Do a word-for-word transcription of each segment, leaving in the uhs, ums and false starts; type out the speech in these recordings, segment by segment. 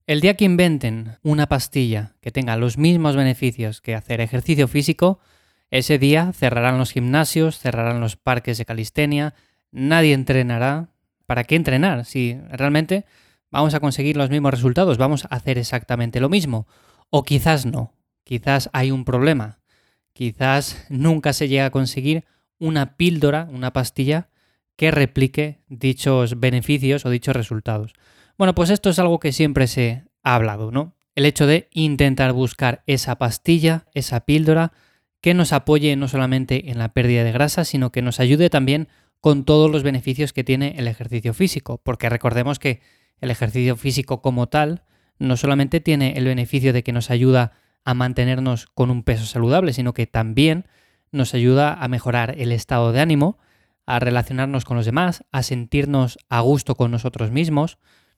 El día que inventen una pastilla que tenga los mismos beneficios que hacer ejercicio físico, ese día cerrarán los gimnasios, cerrarán los parques de calistenia, nadie entrenará. ¿Para qué entrenar si realmente vamos a conseguir los mismos resultados? Vamos a hacer exactamente lo mismo. O quizás no, quizás hay un problema. Quizás nunca se llega a conseguir una píldora, una pastilla que replique dichos beneficios o dichos resultados. Bueno, pues esto es algo que siempre se ha hablado, ¿no? El hecho de intentar buscar esa pastilla, esa píldora, que nos apoye no solamente en la pérdida de grasa, sino que nos ayude también con todos los beneficios que tiene el ejercicio físico. Porque recordemos que el ejercicio físico como tal no solamente tiene el beneficio de que nos ayuda a mantenernos con un peso saludable, sino que también nos ayuda a mejorar el estado de ánimo, a relacionarnos con los demás, a sentirnos a gusto con nosotros mismos.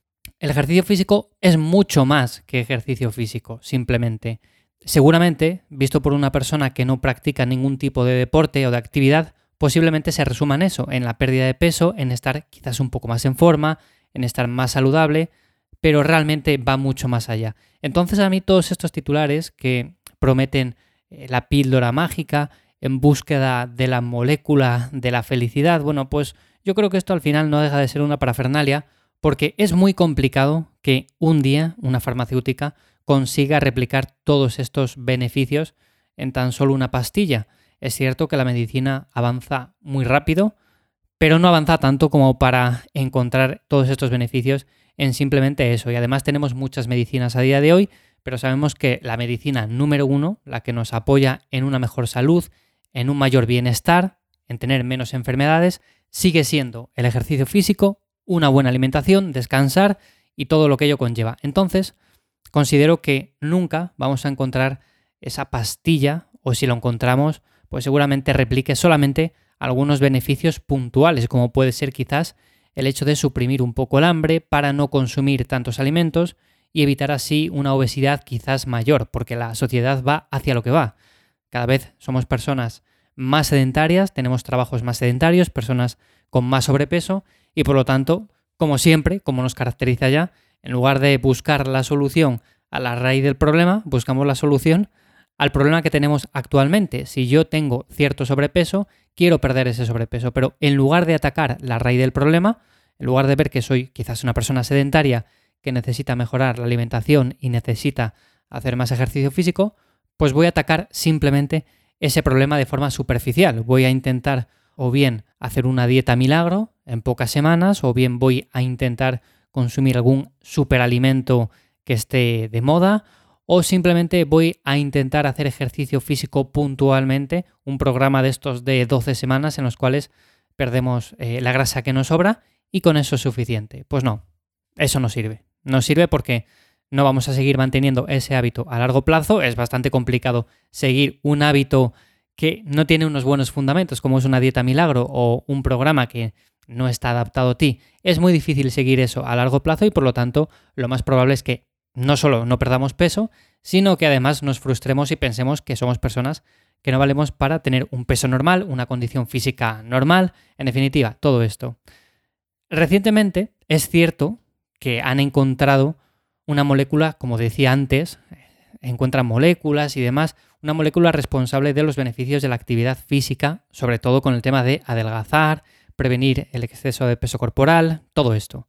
El ejercicio físico es mucho más que ejercicio físico, simplemente. Seguramente, visto por una persona que no practica ningún tipo de deporte o de actividad, posiblemente se resuma en eso, en la pérdida de peso, en estar quizás un poco más en forma, en estar más saludable, pero realmente va mucho más allá. Entonces a mí todos estos titulares que prometen eh, la píldora mágica en búsqueda de la molécula de la felicidad, bueno, pues yo creo que esto al final no deja de ser una parafernalia, porque es muy complicado que un día una farmacéutica consiga replicar todos estos beneficios en tan solo una pastilla. Es cierto que la medicina avanza muy rápido, pero no avanza tanto como para encontrar todos estos beneficios en simplemente eso. Y además tenemos muchas medicinas a día de hoy, pero sabemos que la medicina número uno, la que nos apoya en una mejor salud, en un mayor bienestar, en tener menos enfermedades, sigue siendo el ejercicio físico, una buena alimentación, descansar y todo lo que ello conlleva. Entonces, considero que nunca vamos a encontrar esa pastilla, o si lo encontramos, pues seguramente replique solamente algunos beneficios puntuales, como puede ser quizás el hecho de suprimir un poco el hambre para no consumir tantos alimentos y evitar así una obesidad quizás mayor, porque la sociedad va hacia lo que va. Cada vez somos personas más sedentarias, tenemos trabajos más sedentarios, personas con más sobrepeso y por lo tanto, como siempre, como nos caracteriza ya, en lugar de buscar la solución a la raíz del problema, buscamos la solución al problema que tenemos actualmente. Si yo tengo cierto sobrepeso, quiero perder ese sobrepeso, pero en lugar de atacar la raíz del problema, en lugar de ver que soy quizás una persona sedentaria que necesita mejorar la alimentación y necesita hacer más ejercicio físico, pues voy a atacar simplemente ese problema de forma superficial. Voy a intentar o bien hacer una dieta milagro en pocas semanas, o bien voy a intentar consumir algún superalimento que esté de moda, o simplemente voy a intentar hacer ejercicio físico puntualmente, un programa de estos de doce semanas en los cuales perdemos eh, la grasa que nos sobra y con eso es suficiente. Pues no, eso no sirve. No sirve porque no vamos a seguir manteniendo ese hábito a largo plazo. Es bastante complicado seguir un hábito que no tiene unos buenos fundamentos, como es una dieta milagro o un programa que no está adaptado a ti. Es muy difícil seguir eso a largo plazo y por lo tanto lo más probable es que no solo no perdamos peso, sino que además nos frustremos y pensemos que somos personas que no valemos para tener un peso normal, una condición física normal, en definitiva, todo esto. Recientemente es cierto que han encontrado una molécula, como decía antes, encuentran moléculas y demás, una molécula responsable de los beneficios de la actividad física, sobre todo con el tema de adelgazar, prevenir el exceso de peso corporal, todo esto.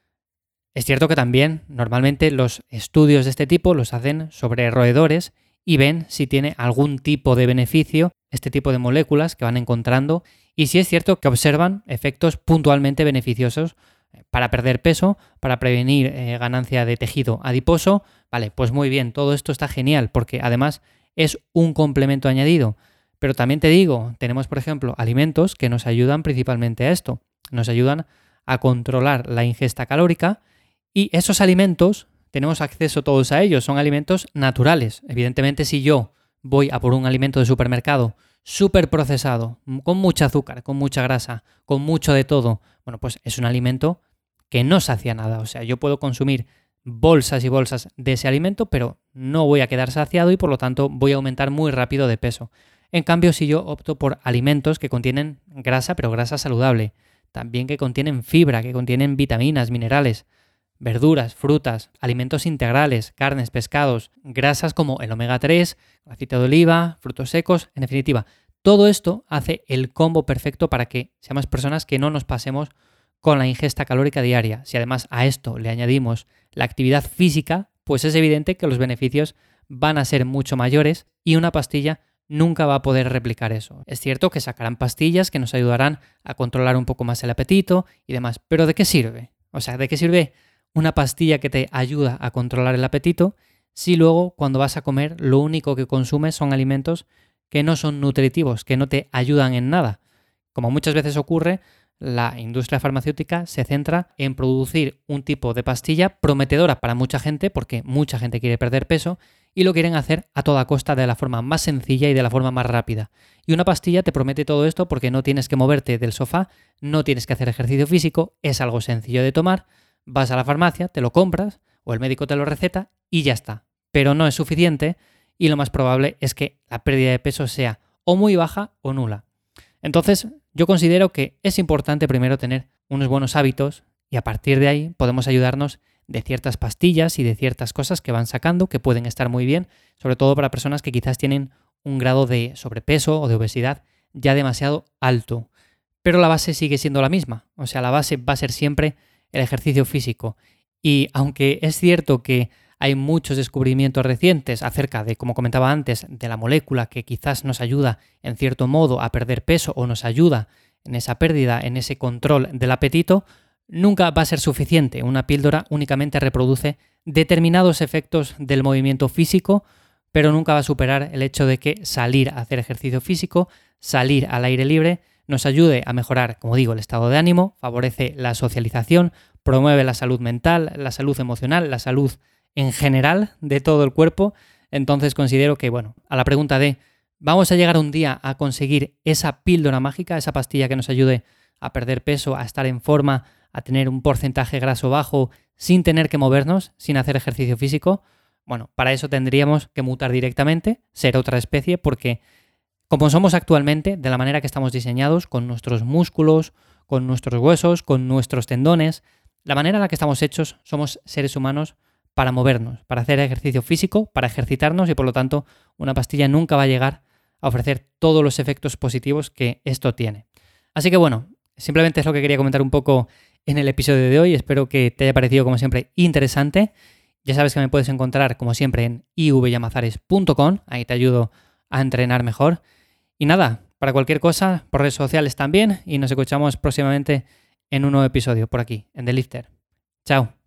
Es cierto que también normalmente los estudios de este tipo los hacen sobre roedores y ven si tiene algún tipo de beneficio este tipo de moléculas que van encontrando y si es cierto que observan efectos puntualmente beneficiosos para perder peso, para prevenir eh, ganancia de tejido adiposo. Vale, pues muy bien, todo esto está genial porque además es un complemento añadido. Pero también te digo, tenemos por ejemplo alimentos que nos ayudan principalmente a esto, nos ayudan a controlar la ingesta calórica. Y esos alimentos, tenemos acceso todos a ellos, son alimentos naturales. Evidentemente, si yo voy a por un alimento de supermercado súper procesado, con mucha azúcar, con mucha grasa, con mucho de todo, bueno, pues es un alimento que no sacia nada. O sea, yo puedo consumir bolsas y bolsas de ese alimento, pero no voy a quedar saciado y por lo tanto voy a aumentar muy rápido de peso. En cambio, si yo opto por alimentos que contienen grasa, pero grasa saludable, también que contienen fibra, que contienen vitaminas, minerales, verduras, frutas, alimentos integrales, carnes, pescados, grasas como el omega tres, aceite de oliva, frutos secos, en definitiva, todo esto hace el combo perfecto para que seamos personas que no nos pasemos con la ingesta calórica diaria. Si además a esto le añadimos la actividad física, pues es evidente que los beneficios van a ser mucho mayores y una pastilla nunca va a poder replicar eso. Es cierto que sacarán pastillas que nos ayudarán a controlar un poco más el apetito y demás, pero ¿de qué sirve? O sea, ¿de qué sirve una pastilla que te ayuda a controlar el apetito si luego cuando vas a comer lo único que consumes son alimentos que no son nutritivos, que no te ayudan en nada? Como muchas veces ocurre, la industria farmacéutica se centra en producir un tipo de pastilla prometedora para mucha gente, porque mucha gente quiere perder peso, y lo quieren hacer a toda costa de la forma más sencilla y de la forma más rápida. Y una pastilla te promete todo esto porque no tienes que moverte del sofá, no tienes que hacer ejercicio físico, es algo sencillo de tomar, vas a la farmacia, te lo compras, o el médico te lo receta y ya está. Pero no es suficiente y lo más probable es que la pérdida de peso sea o muy baja o nula. Entonces, yo considero que es importante primero tener unos buenos hábitos y a partir de ahí podemos ayudarnos de ciertas pastillas y de ciertas cosas que van sacando que pueden estar muy bien, sobre todo para personas que quizás tienen un grado de sobrepeso o de obesidad ya demasiado alto. Pero la base sigue siendo la misma, o sea, la base va a ser siempre el ejercicio físico. Y aunque es cierto que hay muchos descubrimientos recientes acerca de, como comentaba antes, de la molécula que quizás nos ayuda en cierto modo a perder peso o nos ayuda en esa pérdida, en ese control del apetito, nunca va a ser suficiente. Una píldora únicamente reproduce determinados efectos del movimiento físico, pero nunca va a superar el hecho de que salir a hacer ejercicio físico, salir al aire libre, nos ayude a mejorar, como digo, el estado de ánimo, favorece la socialización, promueve la salud mental, la salud emocional, la salud en general de todo el cuerpo. Entonces considero que, bueno, a la pregunta de ¿vamos a llegar un día a conseguir esa píldora mágica, esa pastilla que nos ayude a perder peso, a estar en forma, a tener un porcentaje graso bajo sin tener que movernos, sin hacer ejercicio físico? Bueno, para eso tendríamos que mutar directamente, ser otra especie, porque como somos actualmente, de la manera que estamos diseñados, con nuestros músculos, con nuestros huesos, con nuestros tendones, la manera en la que estamos hechos, somos seres humanos para movernos, para hacer ejercicio físico, para ejercitarnos y por lo tanto una pastilla nunca va a llegar a ofrecer todos los efectos positivos que esto tiene. Así que bueno, simplemente es lo que quería comentar un poco en el episodio de hoy. Espero que te haya parecido como siempre interesante. Ya sabes que me puedes encontrar como siempre en i v llamazares punto com, ahí te ayudo a entrenar mejor. Y nada, para cualquier cosa, por redes sociales también y nos escuchamos próximamente en un nuevo episodio por aquí, en The Lifter. Chao.